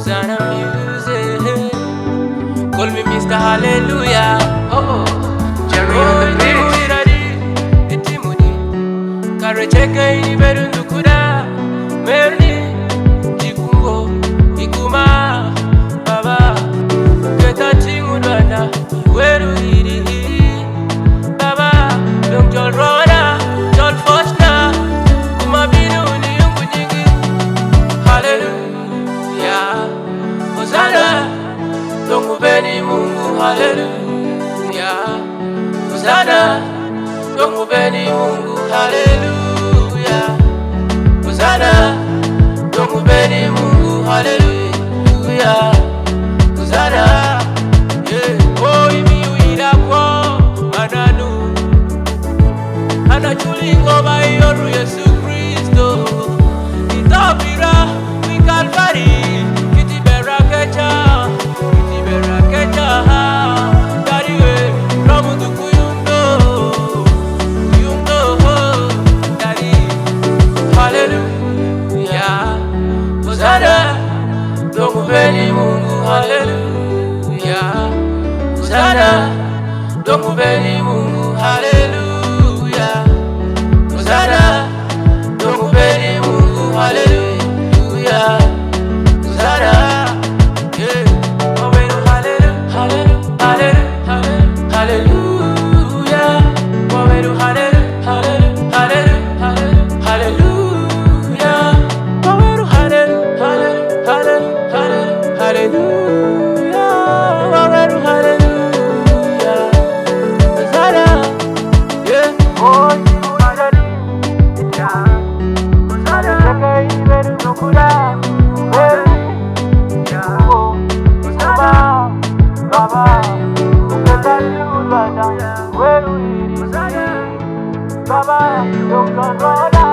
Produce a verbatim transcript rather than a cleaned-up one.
Hosanna music. Call me Mister Hallelujah. Oh, Jerry on the beat. Karecheka iberu ndukuda merni ikungo ikuma baba keta chingudana weru iri baba dong jol roda jol fosna kuma binu ni yungu nyingi. Hallelujah, Hosanna dongu beni Mungu. Hallelujah, Hosanna dongu beni Mungu. Hallelujah, Hosanna dongu beni Mungu. Hallelujah, Hosanna. Yeah. Oh, imi uira kwa mananu anachulingo bayoru Yesu Kristo itapira wikalvari kitibera kecha kitibera kecha dariwe ramudu kuyundo kuyundo dari. Hallelujah, Hosanna dongu beni Mungu. Hallelujah, Hosanna dongu beni Mungu. Hallelujah, Hosanna dongu beni Mungu. Hallelujah, Hosanna. Yeah. Wawenu hallelujah, hallelujah, hallelujah. Wawenu hallelujah, hallelujah, hallelujah. Wawenu hallelujah, hallelujah, hallelujah. Wawenu hallelujah, Hosanna. Yeah. Oh, hallelujah, Hosanna. Kaka iberu nukura Baba, Baba, don't go